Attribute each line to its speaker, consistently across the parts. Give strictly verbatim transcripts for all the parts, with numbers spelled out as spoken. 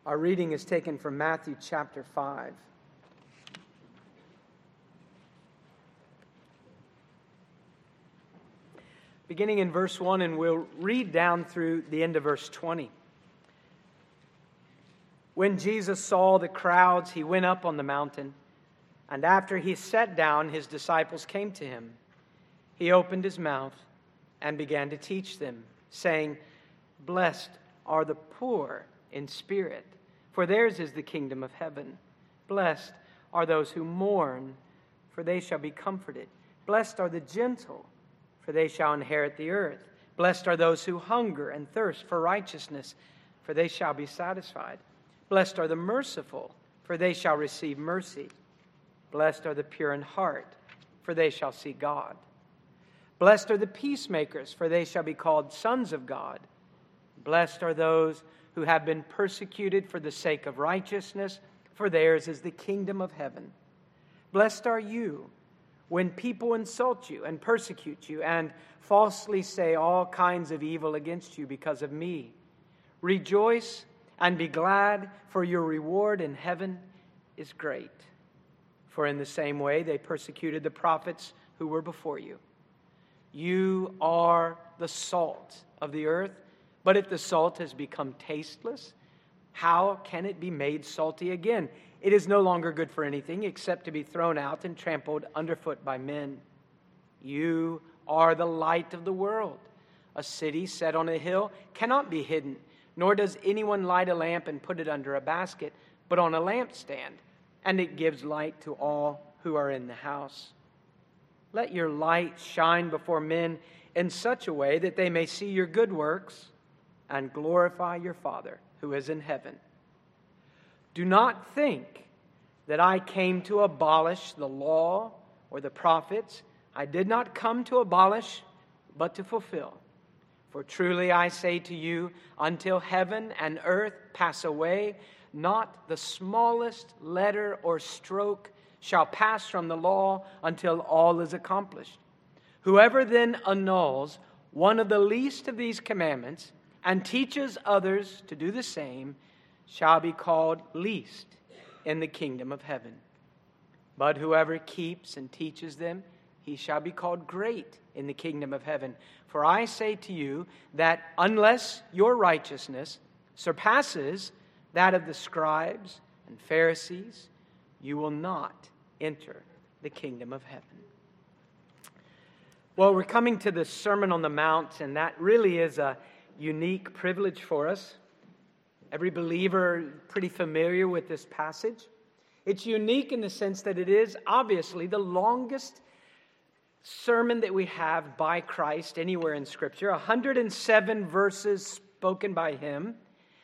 Speaker 1: Our reading is taken from Matthew chapter five. Beginning in verse one, and we'll read down through the end of verse twenty. When Jesus saw the crowds, he went up on the mountain, and after he sat down, his disciples came to him. He opened his mouth and began to teach them, saying, "Blessed are the poor in spirit, for theirs is the kingdom of heaven. Blessed are those who mourn, for they shall be comforted. Blessed are the gentle, for they shall inherit the earth. Blessed are those who hunger and thirst for righteousness, for they shall be satisfied. Blessed are the merciful, for they shall receive mercy. Blessed are the pure in heart, for they shall see God. Blessed are the peacemakers, for they shall be called sons of God. Blessed are those who have been persecuted for the sake of righteousness, for theirs is the kingdom of heaven. Blessed are you when people insult you and persecute you and falsely say all kinds of evil against you because of me. Rejoice and be glad, for your reward in heaven is great. For in the same way they persecuted the prophets who were before you. You are the salt of the earth. But if the salt has become tasteless, how can it be made salty again? It is no longer good for anything except to be thrown out and trampled underfoot by men. You are the light of the world. A city set on a hill cannot be hidden, nor does anyone light a lamp and put it under a basket, but on a lampstand, and it gives light to all who are in the house. Let your light shine before men in such a way that they may see your good works and glorify your Father who is in heaven. Do not think that I came to abolish the law or the prophets. I did not come to abolish, but to fulfill. For truly I say to you, until heaven and earth pass away, not the smallest letter or stroke shall pass from the law until all is accomplished. Whoever then annuls one of the least of these commandments and teaches others to do the same shall be called least in the kingdom of heaven. But whoever keeps and teaches them, he shall be called great in the kingdom of heaven. For I say to you that unless your righteousness surpasses that of the scribes and Pharisees, you will not enter the kingdom of heaven." Well, we're coming to the Sermon on the Mount, and that really is a unique privilege for us. Every believer pretty familiar with this passage. It's unique in the sense that it is obviously the longest sermon that we have by Christ anywhere in Scripture. one hundred seven verses spoken by Him.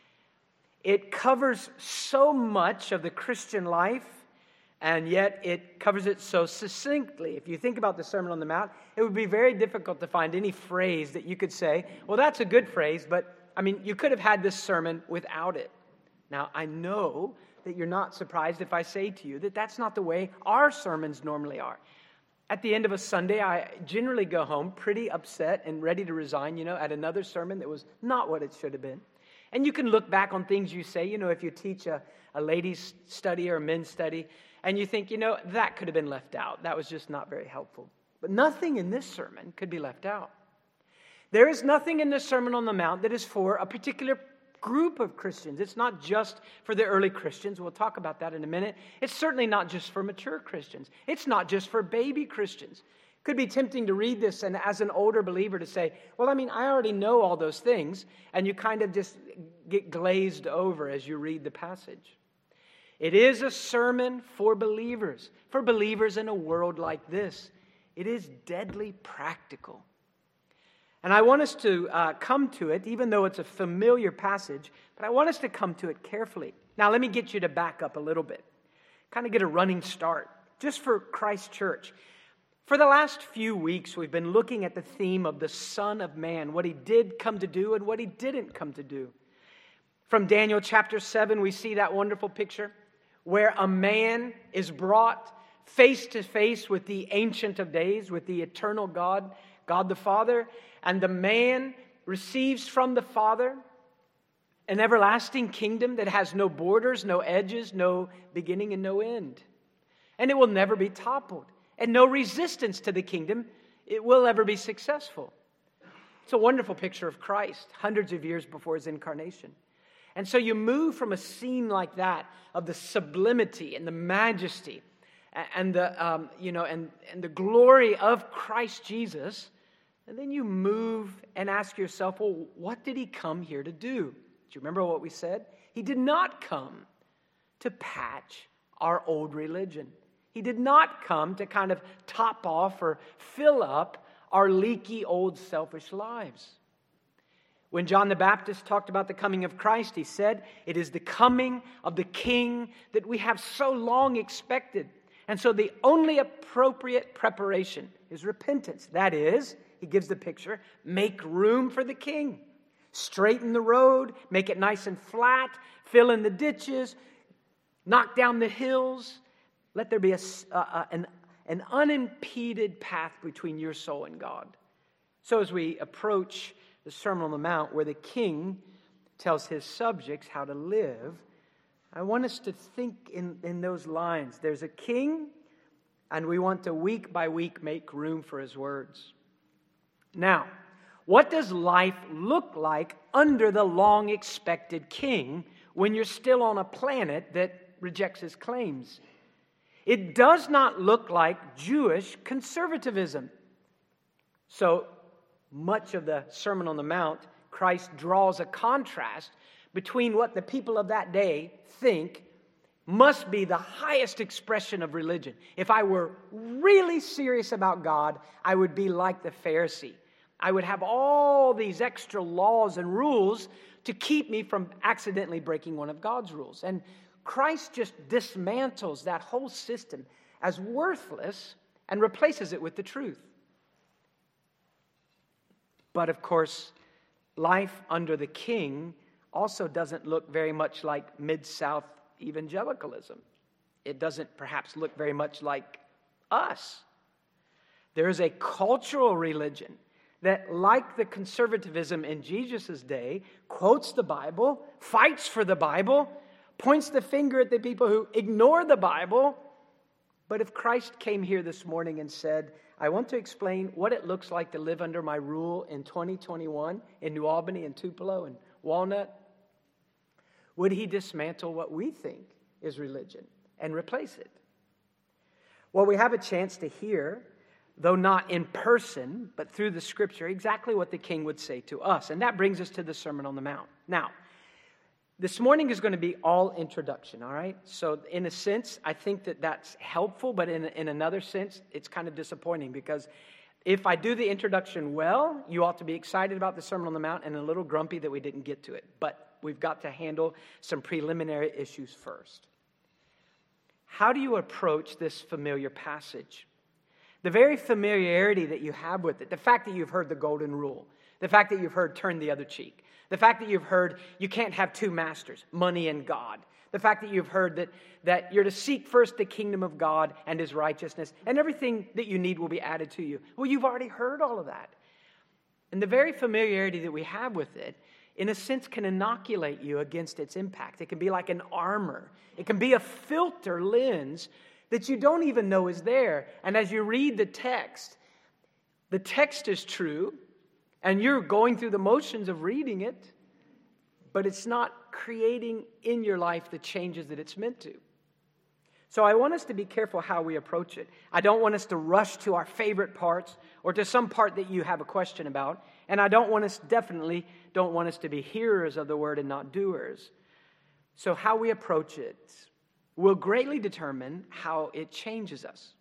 Speaker 1: It covers so much of the Christian life, and yet it covers it so succinctly. If you think about the Sermon on the Mount, it would be very difficult to find any phrase that you could say, well, that's a good phrase, but, I mean, you could have had this sermon without it. Now, I know that you're not surprised if I say to you that that's not the way our sermons normally are. At the end of a Sunday, I generally go home pretty upset and ready to resign, you know, at another sermon that was not what it should have been. And you can look back on things you say, you know, if you teach a, a ladies' study or a men's study, and you think, you know, that could have been left out. That was just not very helpful. But nothing in this sermon could be left out. There is nothing in the Sermon on the Mount that is for a particular group of Christians. It's not just for the early Christians. We'll talk about that in a minute. It's certainly not just for mature Christians. It's not just for baby Christians. It could be tempting to read this and as an older believer to say, well, I mean, I already know all those things. And you kind of just get glazed over as you read the passage. It is a sermon for believers, for believers in a world like this. It is deadly practical. And I want us to uh, come to it, even though it's a familiar passage, but I want us to come to it carefully. Now, let me get you to back up a little bit, kind of get a running start, just for Christ Church. For the last few weeks, we've been looking at the theme of the Son of Man, what He did come to do and what He didn't come to do. From Daniel chapter seven, we see that wonderful picture where a man is brought face to face with the Ancient of Days, with the eternal God, God the Father, and the man receives from the Father An everlasting kingdom that has no borders, no edges, no beginning and no end. And it will never be toppled. And no resistance to the kingdom, it will ever be successful. It's a wonderful picture of Christ, hundreds of years before his incarnation. And so you move from a scene like that, of the sublimity and the majesty and the, um, you know, and, and the glory of Christ Jesus, and then you move and ask yourself, well, what did he come here to do? Do you remember what we said? He did not come to patch our old religion. He did not come to kind of top off or fill up our leaky, old, selfish lives. When John the Baptist talked about the coming of Christ, he said, it is the coming of the King that we have so long expected. And so the only appropriate preparation is repentance. That is, he gives the picture, make room for the King. Straighten the road, make it nice and flat, fill in the ditches, knock down the hills. Let there be a, uh, an, an unimpeded path between your soul and God. So as we approach the Sermon on the Mount, where the King tells his subjects how to live, I want us to think in, in those lines. There's a king, and we want to week by week make room for his words. Now, what does life look like under the long-expected king when you're still on a planet that rejects his claims? It does not look like Jewish conservatism. So much of the Sermon on the Mount, Christ draws a contrast between what the people of that day think must be the highest expression of religion. If I were really serious about God, I would be like the Pharisee. I would have all these extra laws and rules to keep me from accidentally breaking one of God's rules. And Christ just dismantles that whole system as worthless and replaces it with the truth. But of course, life under the King also doesn't look very much like Mid-South evangelicalism. It doesn't perhaps look very much like us. There is a cultural religion that, like the conservatism in Jesus' day, quotes the Bible, fights for the Bible, points the finger at the people who ignore the Bible. But if Christ came here this morning and said, I want to explain what it looks like to live under my rule in twenty twenty-one in New Albany and Tupelo and Walnut, would he dismantle what we think is religion and replace it? Well, we have a chance to hear, though not in person, but through the Scripture, exactly what the King would say to us. And that brings us to the Sermon on the Mount. Now, this morning is going to be all introduction, all right? So in a sense, I think that that's helpful, but in, in another sense, it's kind of disappointing because if I do the introduction well, you ought to be excited about the Sermon on the Mount and a little grumpy that we didn't get to it. But we've got to handle some preliminary issues first. How do you approach this familiar passage? The very familiarity that you have with it, the fact that you've heard the golden rule, the fact that you've heard turn the other cheek, the fact that you've heard you can't have two masters, money and God, the fact that you've heard that, that you're to seek first the kingdom of God and his righteousness, and everything that you need will be added to you. Well, you've already heard all of that. And the very familiarity that we have with it, in a sense, can inoculate you against its impact. It can be like an armor. It can be a filter lens that you don't even know is there. And as you read the text, the text is true, and you're going through the motions of reading it, but it's not creating in your life the changes that it's meant to. So I want us to be careful how we approach it. I don't want us to rush to our favorite parts or to some part that you have a question about. And I don't want us, definitely don't want us to be hearers of the word and not doers. So how we approach it will greatly determine how it changes us.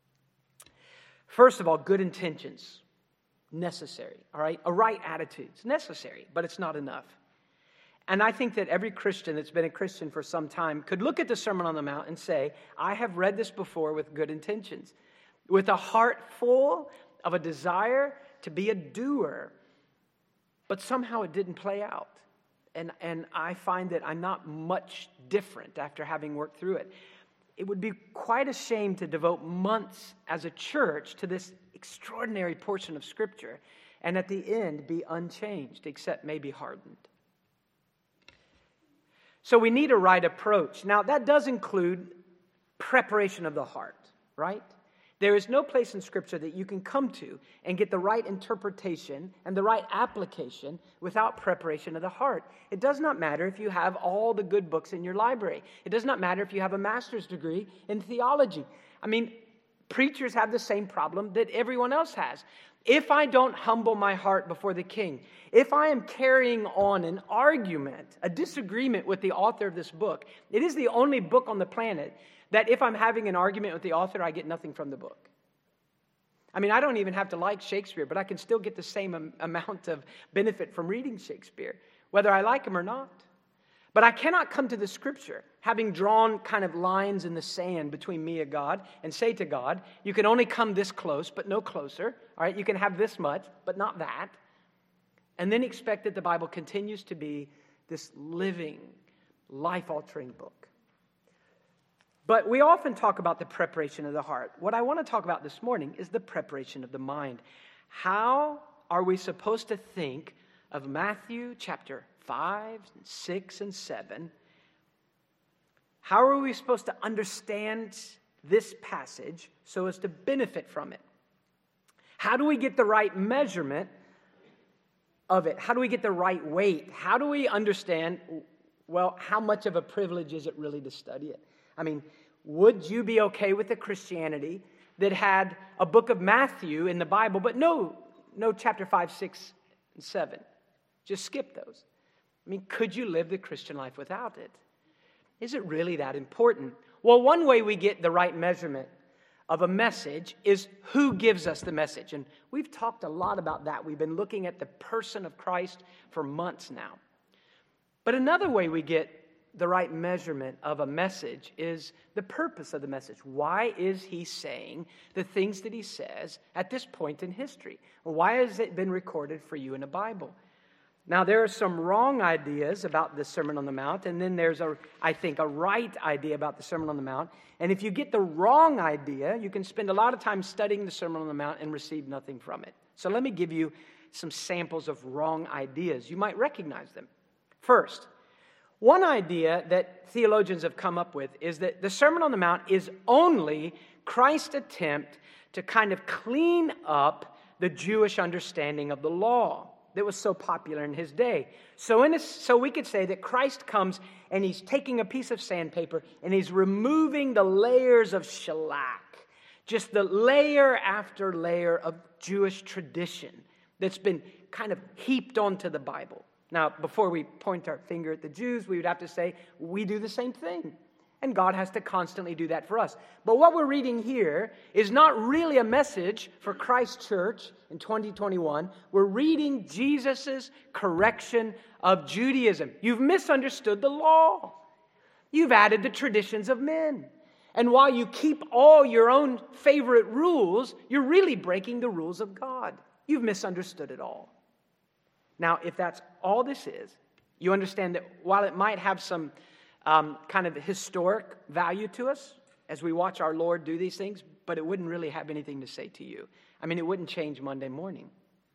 Speaker 1: First of all, good intentions. Necessary, all right? A right attitude. It's necessary, but it's not enough. And I think that every Christian that's been a Christian for some time could look at the Sermon on the Mount and say, I have read this before with good intentions, with a heart full of a desire to be a doer, but somehow it didn't play out. And, and I find that I'm not much different after having worked through it. It would be quite a shame to devote months as a church to this extraordinary portion of Scripture and at the end be unchanged, except maybe hardened. So we need a right approach. Now, that does include preparation of the heart, right? There is no place in Scripture that you can come to and get the right interpretation and the right application without preparation of the heart. It does not matter if you have all the good books in your library. It does not matter if you have a master's degree in theology. I mean, preachers have the same problem that everyone else has. If I don't humble my heart before the King, if I am carrying on an argument, a disagreement with the author of this book, it is the only book on the planet that if I'm having an argument with the author, I get nothing from the book. I mean, I don't even have to like Shakespeare, but I can still get the same am- amount of benefit from reading Shakespeare, whether I like him or not. But I cannot come to the Scripture having drawn kind of lines in the sand between me and God and say to God, you can only come this close, but no closer. All right, you can have this much, but not that. And then expect that the Bible continues to be this living, life-altering book. But we often talk about the preparation of the heart. What I want to talk about this morning is the preparation of the mind. How are we supposed to think of Matthew chapter five, six, and seven? How are we supposed to understand this passage so as to benefit from it? How do we get the right measurement of it? How do we get the right weight? How do we understand, well, how much of a privilege is it really to study it? I mean, would you be okay with a Christianity that had a book of Matthew in the Bible, but no, no chapter five, six, and seven? Just skip those. I mean, could you live the Christian life without it? Is it really that important? Well, one way we get the right measurement of a message is who gives us the message. And we've talked a lot about that. We've been looking at the person of Christ for months now. But another way we get the right measurement of a message is the purpose of the message. Why is he saying the things that he says at this point in history? Why has it been recorded for you in the Bible? Now, there are some wrong ideas about the Sermon on the Mount, and then there's, a, I think, a right idea about the Sermon on the Mount. And if you get the wrong idea, you can spend a lot of time studying the Sermon on the Mount and receive nothing from it. So let me give you some samples of wrong ideas. You might recognize them. First, one idea that theologians have come up with is that the Sermon on the Mount is only Christ's attempt to kind of clean up the Jewish understanding of the law that was so popular in his day. So, in a, so we could say that Christ comes and he's taking a piece of sandpaper and he's removing the layers of shellac, just the layer after layer of Jewish tradition that's been kind of heaped onto the Bible. Now, before we point our finger at the Jews, we would have to say, we do the same thing. And God has to constantly do that for us. But what we're reading here is not really a message for Christ Church in twenty twenty-one. We're reading Jesus' correction of Judaism. You've misunderstood the law. You've added the traditions of men. And while you keep all your own favorite rules, you're really breaking the rules of God. You've misunderstood it all. Now, if that's all this is, you understand that while it might have some um, kind of historic value to us as we watch our Lord do these things, but it wouldn't really have anything to say to you. I mean, it wouldn't change Monday morning.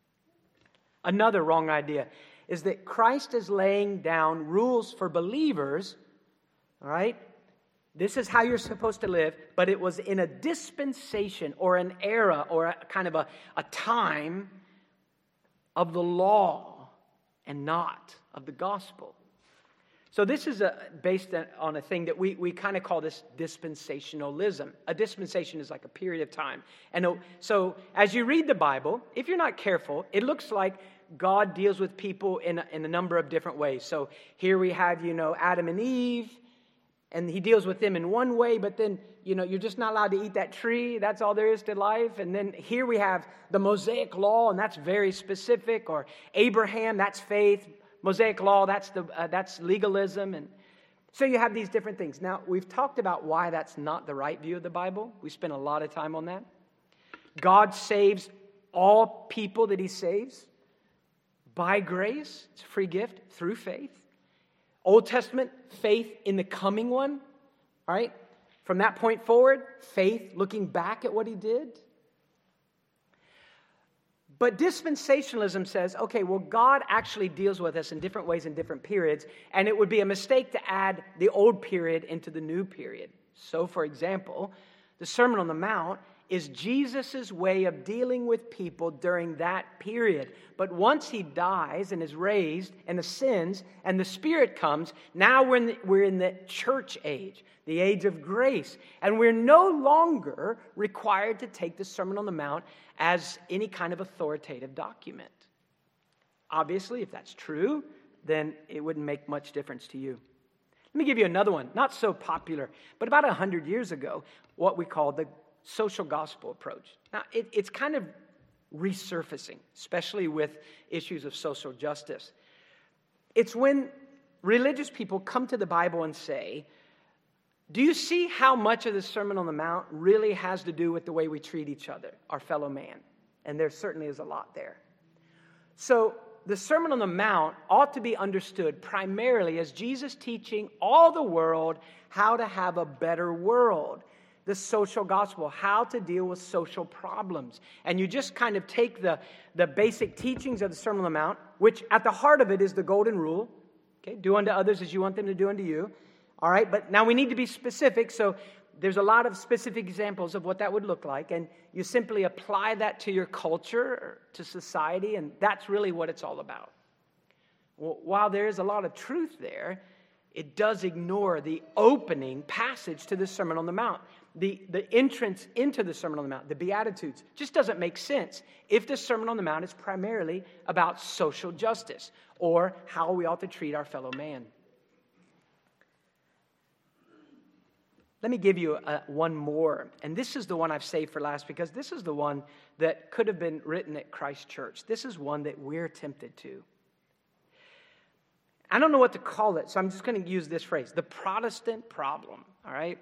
Speaker 1: Another wrong idea is that Christ is laying down rules for believers, all right? This is how you're supposed to live, but it was in a dispensation or an era or a kind of a, a time of the law and not of the gospel. So this is a, based on a thing that we, we kind of call this dispensationalism. A dispensation is like a period of time. And so as you read the Bible, if you're not careful, it looks like God deals with people in a, in a number of different ways. So here we have, you know, Adam and Eve, and he deals with them in one way, but then, you know, you're just not allowed to eat that tree. That's all there is to life. And then here we have the Mosaic law, and that's very specific. Or Abraham, that's faith. Mosaic law, that's the uh, that's legalism. And so you have these different things. Now, we've talked about why that's not the right view of the Bible. We spent a lot of time on that. God saves all people that he saves by grace. It's a free gift through faith. Old Testament, faith in the coming one. All right? From that point forward, faith looking back at what he did. But dispensationalism says, okay, well, God actually deals with us in different ways in different periods, and it would be a mistake to add the old period into the new period. So, for example, the Sermon on the Mount is Jesus' way of dealing with people during that period. But once he dies and is raised and ascends and the Spirit comes, now we're in the, we're in the church age, the age of grace. And we're no longer required to take the Sermon on the Mount as any kind of authoritative document. Obviously, if that's true, then it wouldn't make much difference to you. Let me give you another one, not so popular, but about one hundred years ago, what we call the social gospel approach. Now, it, it's kind of resurfacing, especially with issues of social justice. It's when religious people come to the Bible and say, do you see how much of the Sermon on the Mount really has to do with the way we treat each other, our fellow man? And there certainly is a lot there. So the Sermon on the Mount ought to be understood primarily as Jesus teaching all the world how to have a better world. The social gospel, how to deal with social problems. And you just kind of take the, the basic teachings of the Sermon on the Mount, which at the heart of it is the golden rule. Okay, do unto others as you want them to do unto you. All right, but now we need to be specific, so there's a lot of specific examples of what that would look like, and you simply apply that to your culture, to society, and that's really what it's all about. Well, while there is a lot of truth there, it does ignore the opening passage to the Sermon on the Mount. The, the entrance into the Sermon on the Mount, the Beatitudes, just doesn't make sense if the Sermon on the Mount is primarily about social justice or how we ought to treat our fellow man. Let me give you a, one more, and this is the one I've saved for last because this is the one that could have been written at Christ Church. This is one that we're tempted to. I don't know what to call it, so I'm just going to use this phrase, the Protestant problem, all right?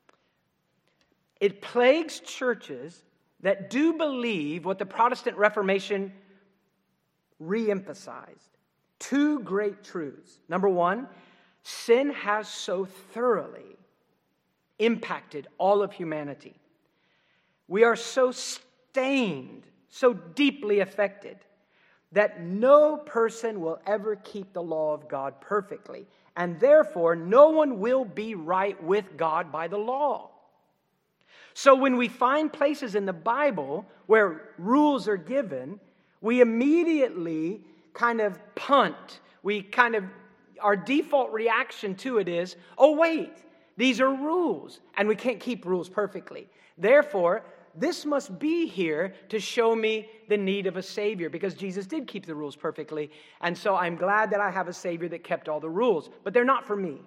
Speaker 1: It plagues churches that do believe what the Protestant Reformation re-emphasized. Two great truths. Number one, sin has so thoroughly impacted all of humanity. We are so stained, so deeply affected, that no person will ever keep the law of God perfectly. And therefore, no one will be right with God by the law. So when we find places in the Bible where rules are given, we immediately kind of punt. We kind of, our default reaction to it is, oh wait, these are rules, and we can't keep rules perfectly. Therefore, this must be here to show me the need of a Savior, because Jesus did keep the rules perfectly, and so I'm glad that I have a Savior that kept all the rules, but they're not for me.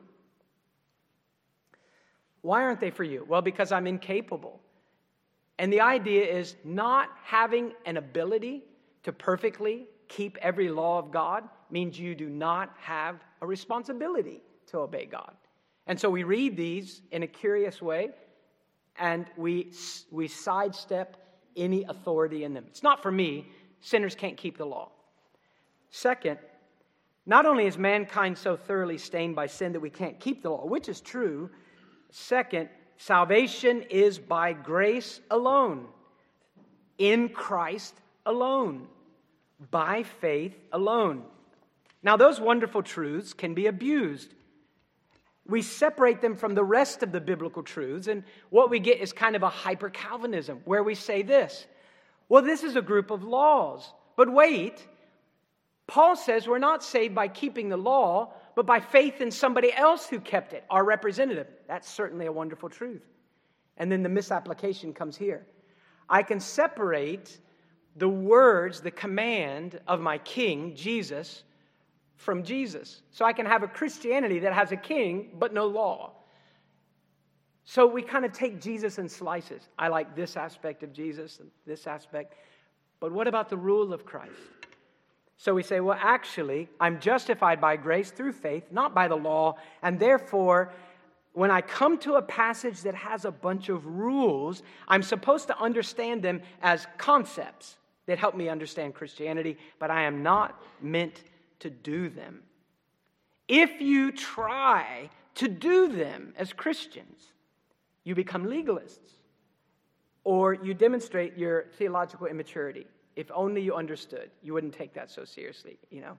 Speaker 1: Why aren't they for you? Well, because I'm incapable. And the idea is not having an ability to perfectly keep every law of God means you do not have a responsibility to obey God. And so we read these in a curious way, and we, we sidestep any authority in them. It's not for me. Sinners can't keep the law. Second, not only is mankind so thoroughly stained by sin that we can't keep the law, which is true. Second, salvation is by grace alone, in Christ alone, by faith alone. Now, those wonderful truths can be abused. We separate them from the rest of the biblical truths, and what we get is kind of a hyper-Calvinism, where we say this, well, this is a group of laws. But wait, Paul says we're not saved by keeping the law, but by faith in somebody else who kept it, our representative. That's certainly a wonderful truth. And then the misapplication comes here. I can separate the words, the command of my king, Jesus, from Jesus. So I can have a Christianity that has a king, but no law. So we kind of take Jesus in slices. I like this aspect of Jesus and this aspect. But what about the rule of Christ? So we say, well, actually, I'm justified by grace through faith, not by the law. And therefore, when I come to a passage that has a bunch of rules, I'm supposed to understand them as concepts that help me understand Christianity, but I am not meant to do them. If you try to do them as Christians, you become legalists, or you demonstrate your theological immaturity. If only you understood, you wouldn't take that so seriously, you know.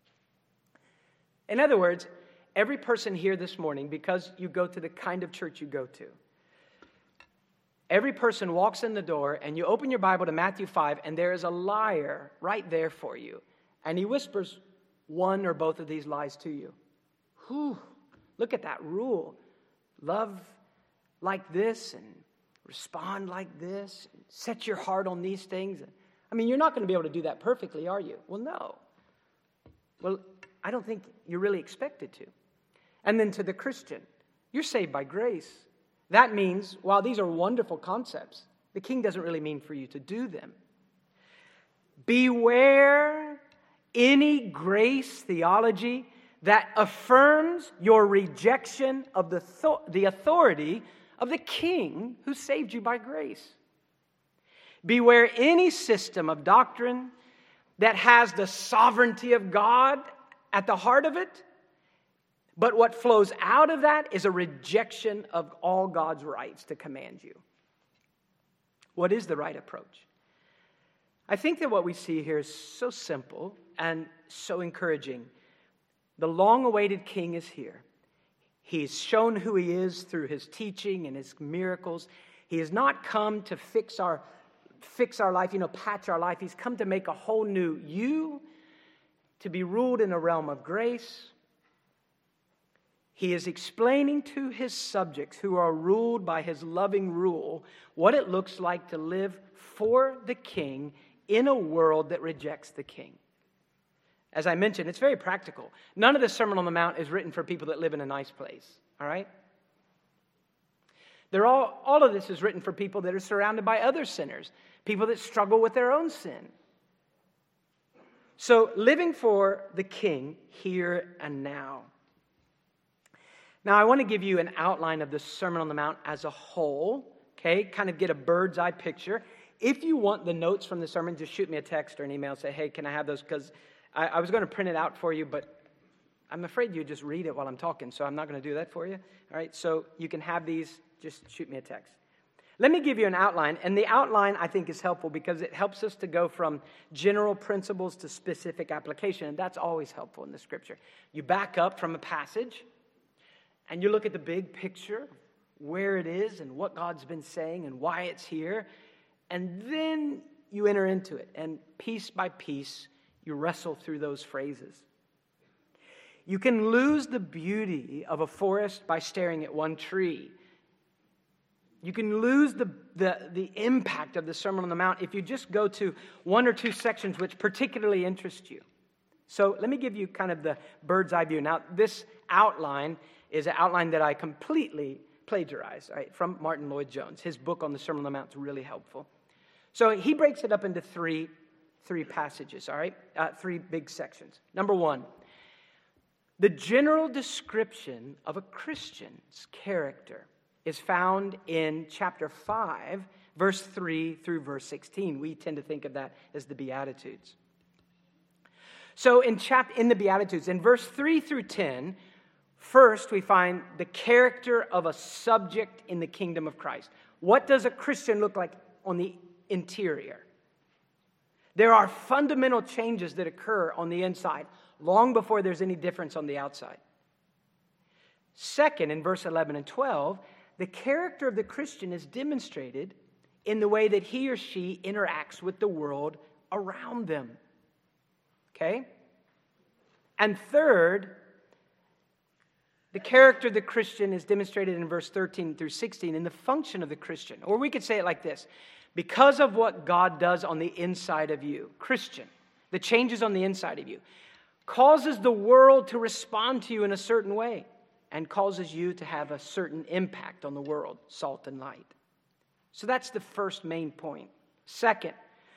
Speaker 1: In other words, every person here this morning, because you go to the kind of church you go to, every person walks in the door and you open your Bible to Matthew five and there is a liar right there for you. And he whispers one or both of these lies to you. Whew, look at that rule. Love like this and respond like this. And set your heart on these things. I mean, you're not going to be able to do that perfectly, are you? Well, no. Well, I don't think you're really expected to. And then to the Christian, you're saved by grace. That means, while these are wonderful concepts, the king doesn't really mean for you to do them. Beware any grace theology that affirms your rejection of the, th- the authority of the king who saved you by grace. Beware any system of doctrine that has the sovereignty of God at the heart of it, but what flows out of that is a rejection of all God's rights to command you. What is the right approach? I think that what we see here is so simple and so encouraging. The long-awaited king is here. He's shown who he is through his teaching and his miracles. He has not come to fix our fix our life, you know, patch our life. He's come to make a whole new you, to be ruled in a realm of grace. He is explaining to his subjects who are ruled by his loving rule what it looks like to live for the king in a world that rejects the king. As I mentioned, it's very practical. None of the Sermon on the Mount is written for people that live in a nice place, all right? They're all, all of this is written for people that are surrounded by other sinners, people that struggle with their own sin. So, living for the king here and now. Now, I want to give you an outline of the Sermon on the Mount as a whole, okay? Kind of get a bird's eye picture. If you want the notes from the sermon, just shoot me a text or an email. Say, hey, can I have those? Because I, I was going to print it out for you, but I'm afraid you just read it while I'm talking, so I'm not going to do that for you. All right, so you can have these. Just shoot me a text. Let me give you an outline, and the outline I think is helpful because it helps us to go from general principles to specific application, and that's always helpful in the Scripture. You back up from a passage, and you look at the big picture, where it is and what God's been saying and why it's here, and then you enter into it, and piece by piece, you wrestle through those phrases. You can lose the beauty of a forest by staring at one tree. You can lose the, the, the impact of the Sermon on the Mount if you just go to one or two sections which particularly interest you. So let me give you kind of the bird's eye view. Now, this outline is an outline that I completely plagiarized, right, from Martin Lloyd-Jones. His book on the Sermon on the Mount is really helpful. So he breaks it up into three, three passages, all right, uh, three big sections. Number one, the general description of a Christian's character is found in chapter five, verse three through verse sixteen. We tend to think of that as the Beatitudes. So in chap- in the Beatitudes, in verse three through ten, first we find the character of a subject in the kingdom of Christ. What does a Christian look like on the interior? There are fundamental changes that occur on the inside, long before there's any difference on the outside. Second, in verse eleven and twelve, the character of the Christian is demonstrated in the way that he or she interacts with the world around them. Okay? And third, the character of the Christian is demonstrated in verse thirteen through sixteen in the function of the Christian. Or we could say it like this. Because of what God does on the inside of you, Christian, the changes on the inside of you, causes the world to respond to you in a certain way and causes you to have a certain impact on the world, salt and light. So that's the first main point. Second,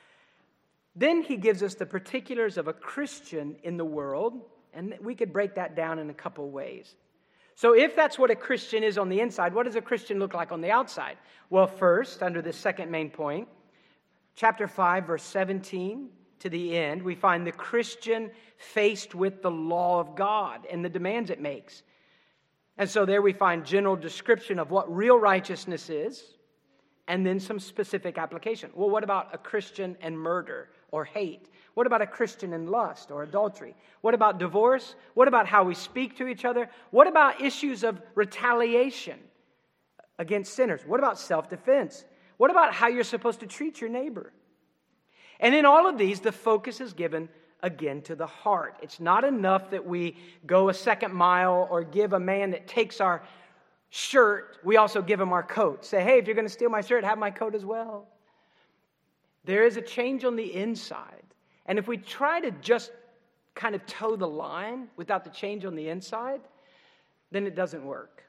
Speaker 1: then he gives us the particulars of a Christian in the world, and we could break that down in a couple ways. So if that's what a Christian is on the inside, what does a Christian look like on the outside? Well, first, under the second main point, chapter five, verse seventeen to the end, we find the Christian faced with the law of God and the demands it makes. And so there we find general description of what real righteousness is and then some specific application. Well, what about a Christian and murder or hate? What about a Christian and lust or adultery? What about divorce? What about how we speak to each other? What about issues of retaliation against sinners? What about self-defense? What about how you're supposed to treat your neighbor? And in all of these, the focus is given again to the heart. It's not enough that we go a second mile or give a man that takes our shirt, we also give him our coat. Say, hey, if you're going to steal my shirt, have my coat as well. There is a change on the inside. And if we try to just kind of toe the line without the change on the inside, then it doesn't work.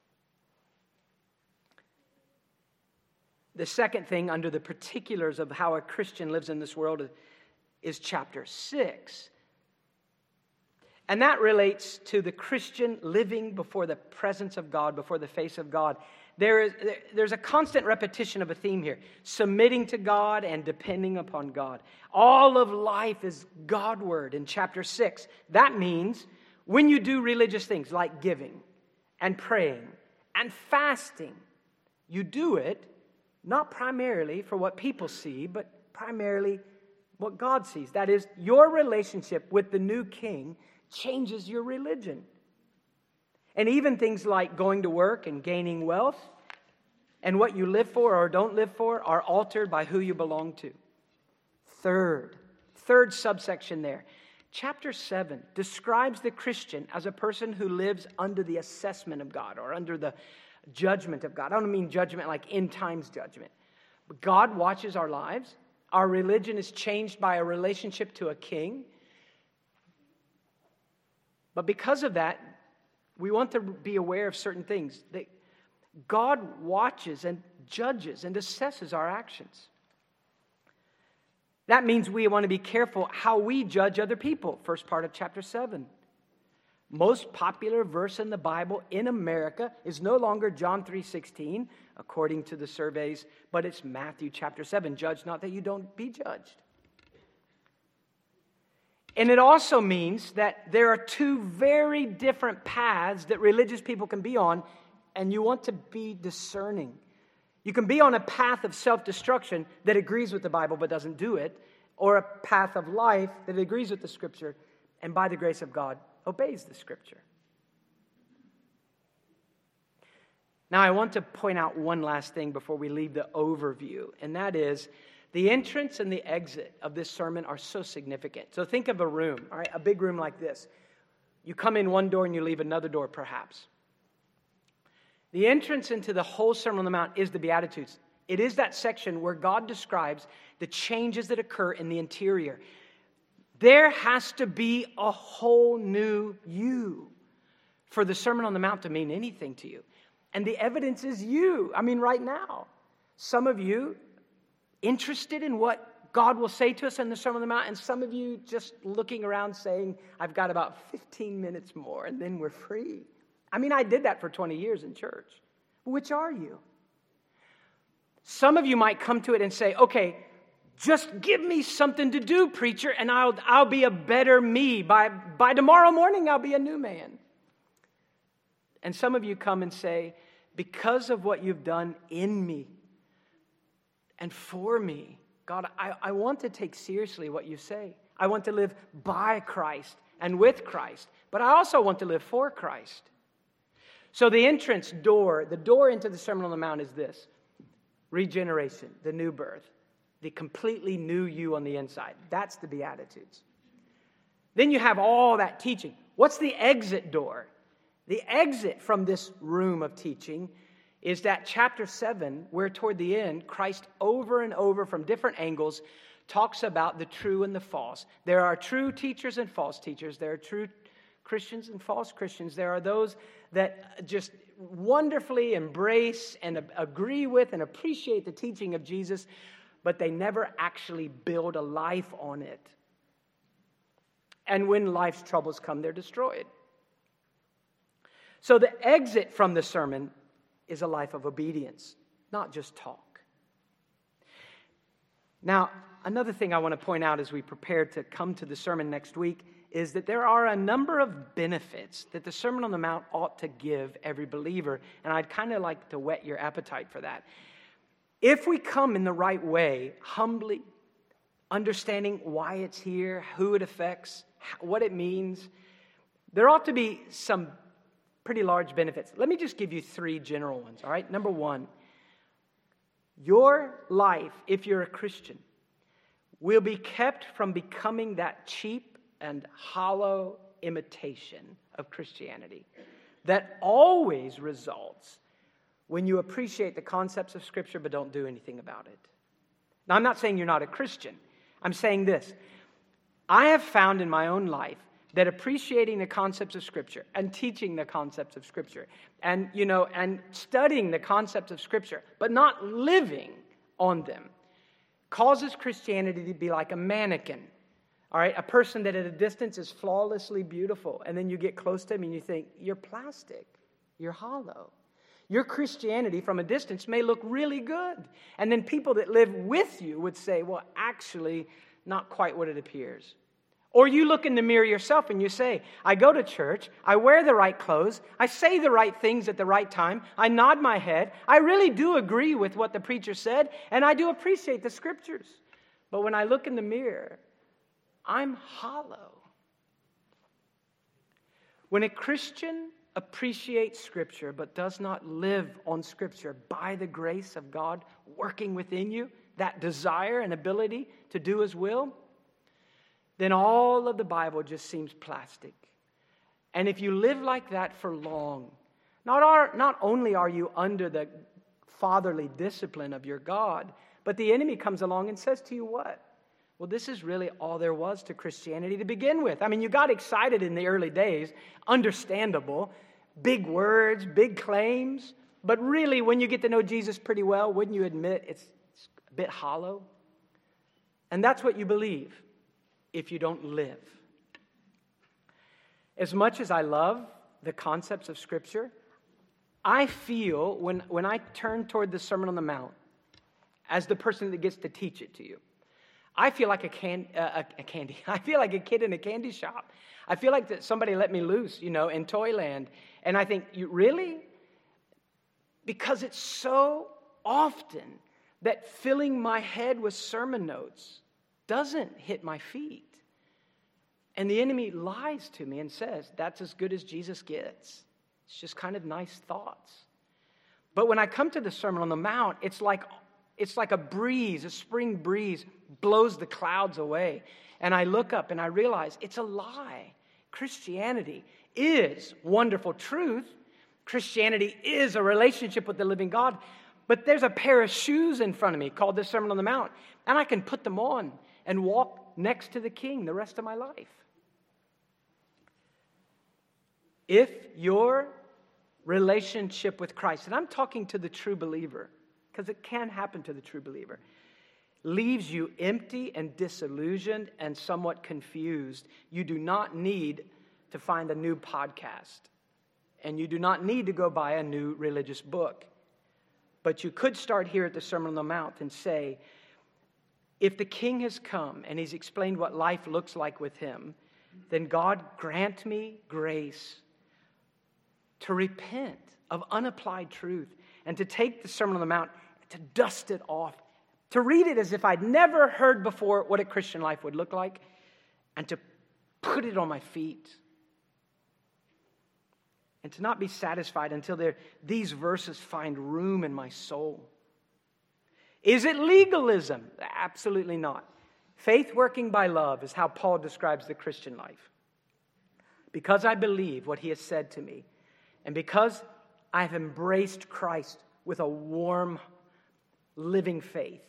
Speaker 1: The second thing under the particulars of how a Christian lives in this world is chapter six. And that relates to the Christian living before the presence of God, before the face of God. There is, there's a constant repetition of a theme here. Submitting to God and depending upon God. All of life is Godward in chapter six. That means when you do religious things like giving and praying and fasting, you do it not primarily for what people see, but primarily what God sees. That is, your relationship with the new king changes your religion. And even things like going to work and gaining wealth and what you live for or don't live for are altered by who you belong to. Third, third subsection there. Chapter seven describes the Christian as a person who lives under the assessment of God or under the judgment of God. I don't mean judgment like end times judgment. But God watches our lives. Our religion is changed by a relationship to a king. But because of that, we want to be aware of certain things. That God watches and judges and assesses our actions. That means we want to be careful how we judge other people. First part of chapter seven. Most popular verse in the Bible in America is no longer John three sixteen, according to the surveys, but it's Matthew chapter seven. Judge not that you don't be judged. And it also means that there are two very different paths that religious people can be on, and you want to be discerning. You can be on a path of self-destruction that agrees with the Bible but doesn't do it, or a path of life that agrees with the Scripture and by the grace of God obeys the Scripture. Now, I want to point out one last thing before we leave the overview, and that is the entrance and the exit of this sermon are so significant. So think of a room, all right, a big room like this. You come in one door and you leave another door, perhaps. The entrance into the whole Sermon on the Mount is the Beatitudes. It is that section where God describes the changes that occur in the interior. There has to be a whole new you for the Sermon on the Mount to mean anything to you. And the evidence is you. I mean, right now. Some of you interested in what God will say to us in the Sermon on the Mount, and some of you just looking around saying, I've got about fifteen minutes more, and then we're free. I mean, I did that for twenty years in church. Which are you? Some of you might come to it and say, okay, just give me something to do, preacher, and I'll, I'll be a better me. By, by tomorrow morning, I'll be a new man. And some of you come and say, because of what you've done in me and for me, God, I, I want to take seriously what you say. I want to live by Christ and with Christ, but I also want to live for Christ. So the entrance door, the door into the Sermon on the Mount is this: regeneration, the new birth, the completely new you on the inside. That's the Beatitudes. Then you have all that teaching. What's the exit door? The exit from this room of teaching is that chapter seven, where toward the end, Christ over and over from different angles talks about the true and the false. There are true teachers and false teachers. There are true Christians and false Christians. There are those that just wonderfully embrace and agree with and appreciate the teaching of Jesus, but they never actually build a life on it. And when life's troubles come, they're destroyed. So the exit from the sermon is a life of obedience, not just talk. Now, another thing I want to point out as we prepare to come to the sermon next week is that there are a number of benefits that the Sermon on the Mount ought to give every believer, and I'd kind of like to whet your appetite for that. If we come in the right way, humbly, understanding why it's here, who it affects, what it means, there ought to be some pretty large benefits. Let me just give you three general ones, all right? Number one, your life, if you're a Christian, will be kept from becoming that cheap and hollow imitation of Christianity that always results when you appreciate the concepts of Scripture but don't do anything about it. Now, I'm not saying you're not a Christian. I'm saying this. I have found in my own life that appreciating the concepts of Scripture and teaching the concepts of Scripture and, you know, and studying the concepts of Scripture, but not living on them, causes Christianity to be like a mannequin. All right, a person that at a distance is flawlessly beautiful, and then you get close to him and you think, you're plastic, you're hollow. Your Christianity from a distance may look really good. And then people that live with you would say, well, actually, not quite what it appears. Or you look in the mirror yourself and you say, I go to church, I wear the right clothes, I say the right things at the right time, I nod my head, I really do agree with what the preacher said, and I do appreciate the Scriptures. But when I look in the mirror, I'm hollow. When a Christian appreciates Scripture but does not live on Scripture by the grace of God working within you, that desire and ability to do His will, then all of the Bible just seems plastic. And if you live like that for long, not, are, not only are you under the fatherly discipline of your God, but the enemy comes along and says to you what? Well, this is really all there was to Christianity to begin with. I mean, you got excited in the early days, understandable, big words, big claims, but really when you get to know Jesus pretty well, wouldn't you admit it's, it's a bit hollow? And that's what you believe if you don't live. As much as I love the concepts of Scripture, I feel when, when I turn toward the Sermon on the Mount as the person that gets to teach it to you, I feel like a, can, uh, a, a candy. I feel like a kid in a candy shop. I feel like that somebody let me loose, you know, in Toyland. And I think, you really? Because it's so often that filling my head with sermon notes doesn't hit my feet. And the enemy lies to me and says, that's as good as Jesus gets. It's just kind of nice thoughts. But when I come to the Sermon on the Mount, it's like It's like a breeze, a spring breeze blows the clouds away. And I look up and I realize it's a lie. Christianity is wonderful truth. Christianity is a relationship with the living God. But there's a pair of shoes in front of me called the Sermon on the Mount. And I can put them on and walk next to the King the rest of my life. If your relationship with Christ, and I'm talking to the true believer, because it can happen to the true believer, leaves you empty and disillusioned and somewhat confused, you do not need to find a new podcast. And you do not need to go buy a new religious book. But you could start here at the Sermon on the Mount and say, if the King has come and He's explained what life looks like with Him, then God grant me grace to repent of unapplied truth and to take the Sermon on the Mount, to dust it off, to read it as if I'd never heard before what a Christian life would look like, and to put it on my feet. And to not be satisfied until these verses find room in my soul. Is it legalism? Absolutely not. Faith working by love is how Paul describes the Christian life. Because I believe what he has said to me, and because I've embraced Christ with a warm, living faith,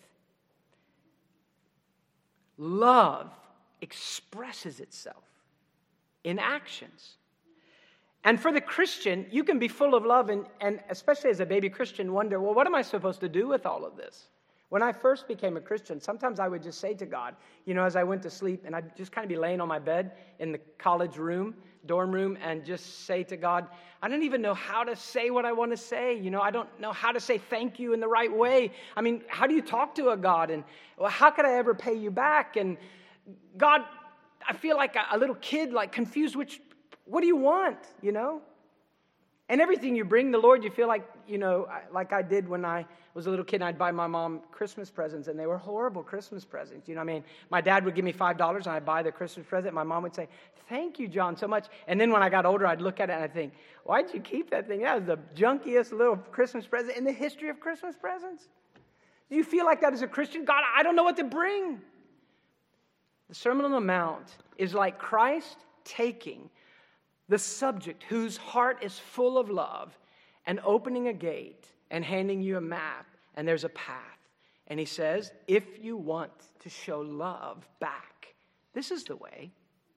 Speaker 1: love expresses itself in actions. And for the Christian, you can be full of love and, and especially as a baby Christian, wonder, well, what am I supposed to do with all of this? When I first became a Christian, sometimes I would just say to God, you know, as I went to sleep, and I'd just kind of be laying on my bed in the college room, dorm room, and just say to God, I don't even know how to say what I want to say. You know, I don't know how to say thank you in the right way. I mean, how do you talk to a God? And well, how could I ever pay you back? And God, I feel like a, a little kid, like confused, which, what do you want, you know? And everything you bring the Lord, you feel like, you know, like I did when I was a little kid and I'd buy my mom Christmas presents, and they were horrible Christmas presents. You know what I mean? My dad would give me five dollars and I'd buy the Christmas present. My mom would say, thank you, John, so much. And then when I got older, I'd look at it and I'd think, why'd you keep that thing? That was the junkiest little Christmas present in the history of Christmas presents. Do you feel like that as a Christian? God, I don't know what to bring. The Sermon on the Mount is like Christ taking the subject whose heart is full of love and opening a gate and handing you a map, and there's a path. And he says, if you want to show love back, this is the way.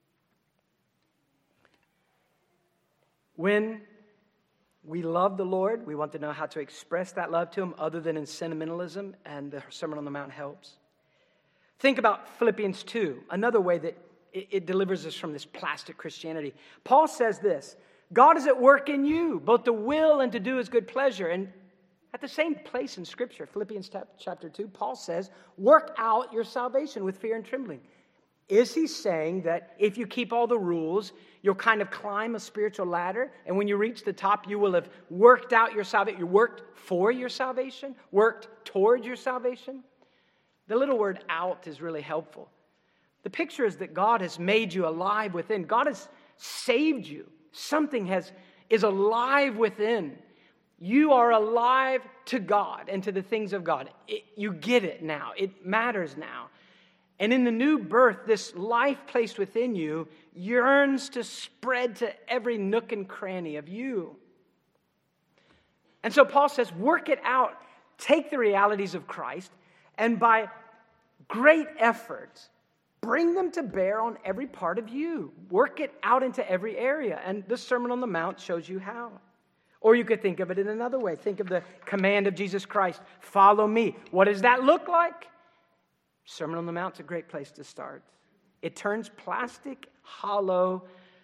Speaker 1: When we love the Lord, we want to know how to express that love to him other than in sentimentalism, and the Sermon on the Mount helps. Think about Philippians two, another way that it, it delivers us from this plastic Christianity. Paul says this, God is at work in you, both to will and to do his good pleasure. And at the same place in Scripture, Philippians chapter two, Paul says, work out your salvation with fear and trembling. Is he saying that if you keep all the rules, you'll kind of climb a spiritual ladder, and when you reach the top, you will have worked out your salvation? You worked for your salvation? Worked toward your salvation? The little word out is really helpful. The picture is that God has made you alive within. God has saved you. Something has is alive within. You are alive to God and to the things of God. It, you get it now. It matters now. And in the new birth, this life placed within you yearns to spread to every nook and cranny of you. And so Paul says, work it out. Take the realities of Christ, and by great effort, bring them to bear on every part of you. Work it out into every area. And the Sermon on the Mount shows you how. Or you could think of it in another way. Think of the command of Jesus Christ, follow me. What does that look like? Sermon on the Mount's a great place to start. It turns plastic, hollow,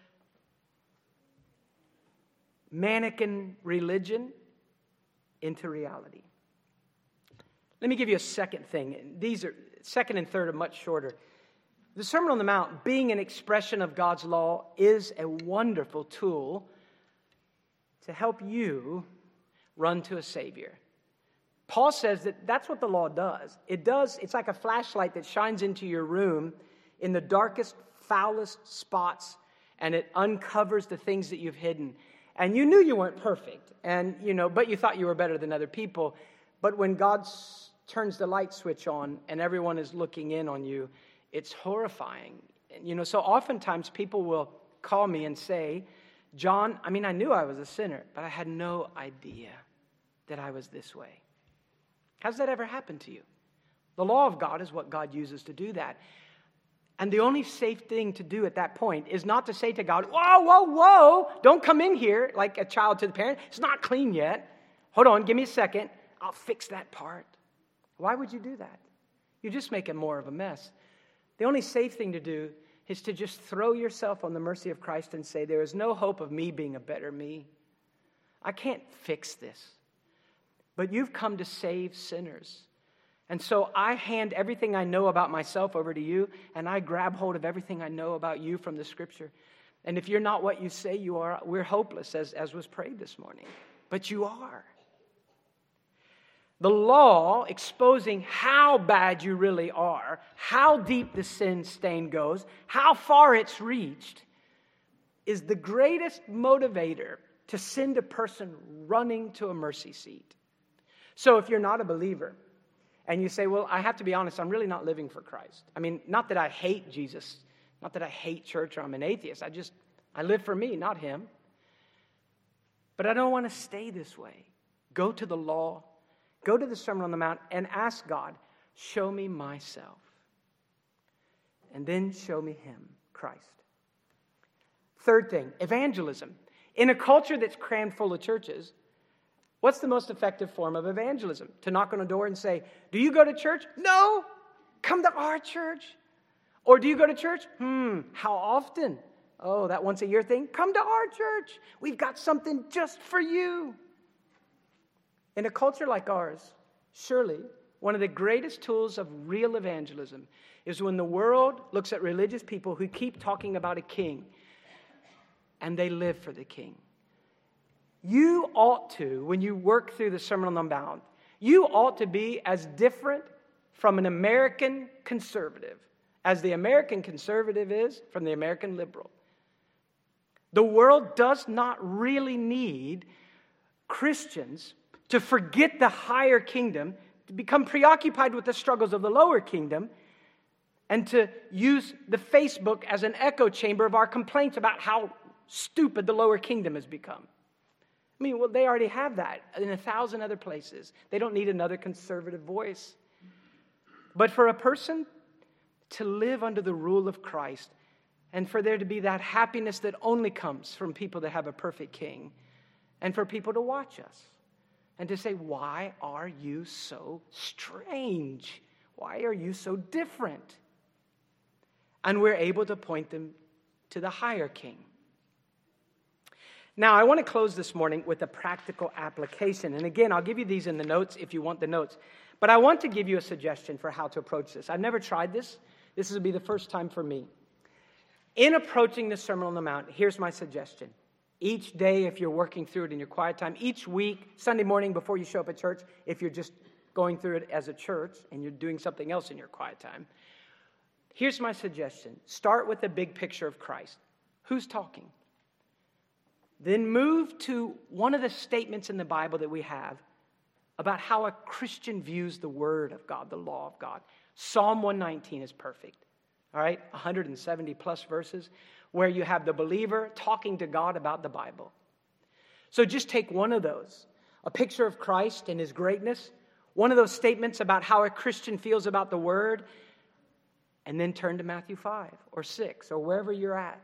Speaker 1: mannequin religion into reality. Let me give you a second thing. These are, second and third are much shorter. The Sermon on the Mount, being an expression of God's law, is a wonderful tool to help you run to a Savior. Paul says that that's what the law does. It does, it's like a flashlight that shines into your room in the darkest, foulest spots, and it uncovers the things that you've hidden. And you knew you weren't perfect, and you know, but you thought you were better than other people. But when God s- turns the light switch on and everyone is looking in on you, it's horrifying. And, you know, so oftentimes people will call me and say, John, I mean, I knew I was a sinner, but I had no idea that I was this way. How's that ever happened to you? The law of God is what God uses to do that. And the only safe thing to do at that point is not to say to God, whoa, whoa, whoa, don't come in here like a child to the parent. It's not clean yet. Hold on, give me a second. I'll fix that part. Why would you do that? You're just making more of a mess. The only safe thing to do is to just throw yourself on the mercy of Christ and say, there is no hope of me being a better me. I can't fix this. But you've come to save sinners. And so I hand everything I know about myself over to you, and I grab hold of everything I know about you from the Scripture. And if you're not what you say you are, we're hopeless, as, as was prayed this morning. But you are. The law exposing how bad you really are, how deep the sin stain goes, how far it's reached, is the greatest motivator to send a person running to a mercy seat. So if you're not a believer, and you say, well, I have to be honest, I'm really not living for Christ. I mean, not that I hate Jesus, not that I hate church or I'm an atheist. I just, I live for me, not him. But I don't want to stay this way. Go to the law. Go to the Sermon on the Mount and ask God, show me myself. And then show me him, Christ. Third thing, evangelism. In a culture that's crammed full of churches, what's the most effective form of evangelism? To knock on a door and say, do you go to church? No. Come to our church. Or do you go to church? Hmm, how often? Oh, that once a year thing? Come to our church. We've got something just for you. In a culture like ours, surely one of the greatest tools of real evangelism is when the world looks at religious people who keep talking about a king and they live for the king. you ought to, when you work through the Sermon on the Mount, you ought to be as different from an American conservative as the American conservative is from the American liberal. The world does not really need Christians to forget the higher kingdom, to become preoccupied with the struggles of the lower kingdom, and to use the Facebook as an echo chamber of our complaints about how stupid the lower kingdom has become. I mean, well, they already have that in a thousand other places. They don't need another conservative voice. But for a person to live under the rule of Christ, and for there to be that happiness that only comes from people that have a perfect king, and for people to watch us, and to say, why are you so strange? Why are you so different? And we're able to point them to the higher king. Now, I want to close this morning with a practical application. And again, I'll give you these in the notes if you want the notes. But I want to give you a suggestion for how to approach this. I've never tried this. This will be the first time for me. In approaching the Sermon on the Mount, here's my suggestion. Each day, if you're working through it in your quiet time, each week, Sunday morning before you show up at church, if you're just going through it as a church and you're doing something else in your quiet time, here's my suggestion. Start with the big picture of Christ. Who's talking? Then move to one of the statements in the Bible that we have about how a Christian views the Word of God, the law of God. Psalm one nineteen is perfect. All right, one hundred seventy plus verses where you have the believer talking to God about the Bible. So just take one of those, a picture of Christ and His greatness, one of those statements about how a Christian feels about the Word, and then turn to Matthew five or six or wherever you're at.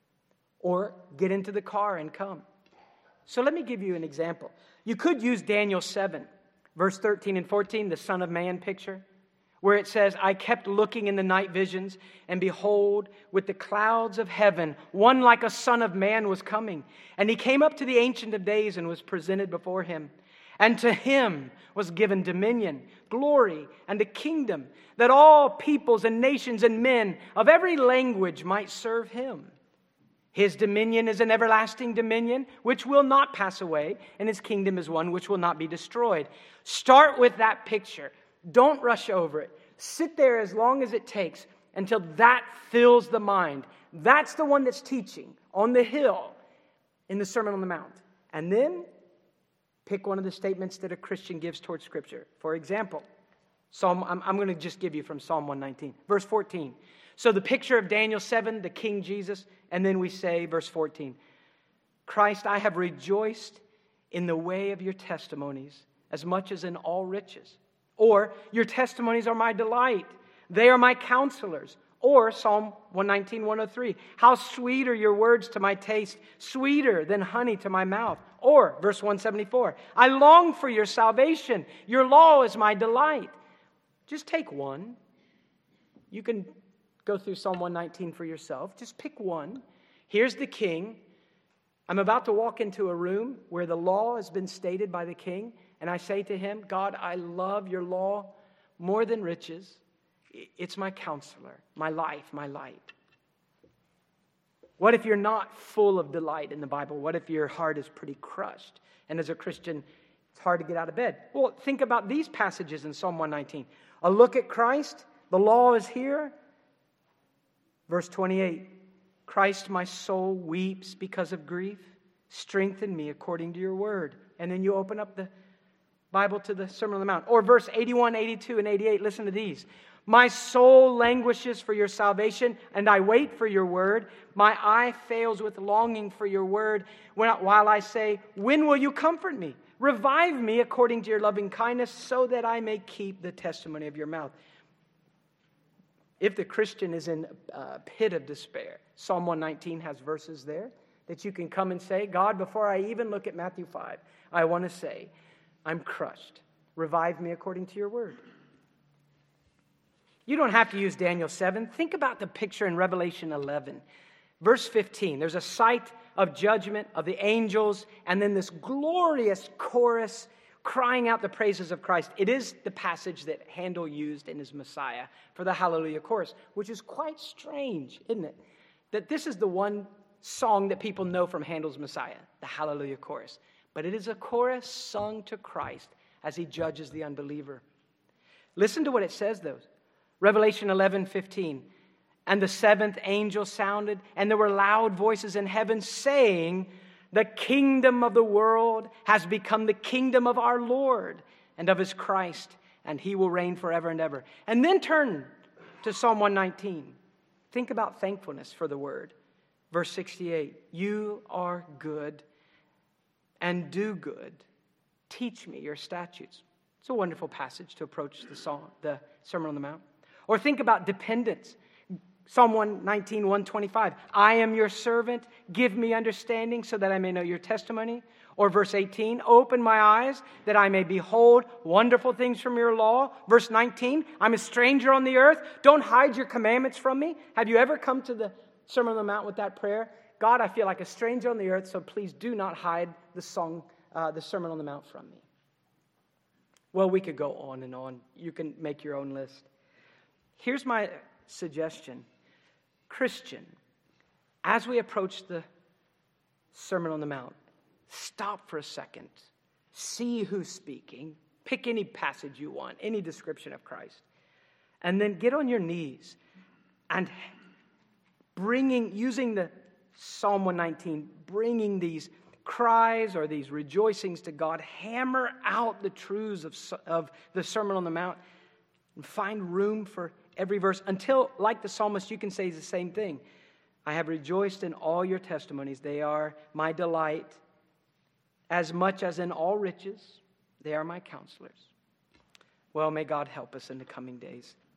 Speaker 1: Or get into the car and come. So let me give you an example. You could use Daniel seven, verse thirteen and fourteen, the Son of Man picture, where it says, I kept looking in the night visions, and behold, with the clouds of heaven, one like a son of man was coming. And he came up to the Ancient of Days and was presented before him. And to him was given dominion, glory, and a kingdom, that all peoples and nations and men of every language might serve him. His dominion is an everlasting dominion which will not pass away, and his kingdom is one which will not be destroyed. Start with that picture. Don't rush over it. Sit there as long as it takes until that fills the mind. That's the one that's teaching on the hill in the Sermon on the Mount. And then pick one of the statements that a Christian gives towards Scripture. For example, Psalm. I'm, I'm going to just give you from Psalm one nineteen, verse fourteen. So the picture of Daniel seven, the King Jesus, and then we say, verse fourteen, Christ, I have rejoiced in the way of your testimonies as much as in all riches. Or, your testimonies are my delight. They are my counselors. Or, Psalm one nineteen, one oh three, how sweet are your words to my taste, sweeter than honey to my mouth. Or, verse one seventy-four, I long for your salvation. Your law is my delight. Just take one. You can go through Psalm one nineteen for yourself. Just pick one. Here's the king. I'm about to walk into a room where the law has been stated by the king, and I say to him, God, I love your law more than riches. It's my counselor, my life, my light. What if you're not full of delight in the Bible? What if your heart is pretty crushed? And as a Christian, it's hard to get out of bed. Well, think about these passages in Psalm one nineteen. A look at Christ. The law is here. Verse twenty-eight, Christ, my soul weeps because of grief. Strengthen me according to your word. And then you open up the Bible to the Sermon on the Mount. Or verse eighty-one, eighty-two, and eighty-eight. Listen to these. My soul languishes for your salvation, and I wait for your word. My eye fails with longing for your word, while I say, when will you comfort me? Revive me according to your loving kindness, so that I may keep the testimony of your mouth. If the Christian is in a pit of despair, Psalm one nineteen has verses there that you can come and say, God, before I even look at Matthew five, I want to say, I'm crushed. Revive me according to your word. You don't have to use Daniel seven. Think about the picture in Revelation eleven. Verse fifteen, there's a sight of judgment of the angels, and then this glorious chorus crying out the praises of Christ. It is the passage that Handel used in his Messiah for the Hallelujah chorus, which is quite strange, isn't it? That this is the one song that people know from Handel's Messiah, the Hallelujah chorus. but it is a chorus sung to Christ as he judges the unbeliever. Listen to what it says, though. Revelation eleven fifteen. And the seventh angel sounded, and there were loud voices in heaven saying, the kingdom of the world has become the kingdom of our Lord and of his Christ, and he will reign forever and ever. And then turn to Psalm one nineteen. Think about thankfulness for the word. Verse sixty-eight. You are good and do good. Teach me your statutes. It's a wonderful passage to approach the psalm, the Sermon on the Mount. Or think about dependence. Psalm one nineteen, one twenty-five. I am your servant. Give me understanding so that I may know your testimony. Or verse eighteen. Open my eyes that I may behold wonderful things from your law. Verse nineteen. I'm a stranger on the earth. Don't hide your commandments from me. Have you ever come to the Sermon on the Mount with that prayer? God, I feel like a stranger on the earth, so please do not hide the song, uh, the Sermon on the Mount from me. Well, we could go on and on. You can make your own list. Here's my suggestion. Christian, as we approach the Sermon on the Mount, stop for a second. See who's speaking. Pick any passage you want, any description of Christ. And then get on your knees and bringing, using the Psalm one nineteen, bringing these cries or these rejoicings to God, hammer out the truths of, of the Sermon on the Mount and find room for every verse until, like the psalmist, you can say the same thing. I have rejoiced in all your testimonies. They are my delight. As much as in all riches, they are my counselors. Well, may God help us in the coming days.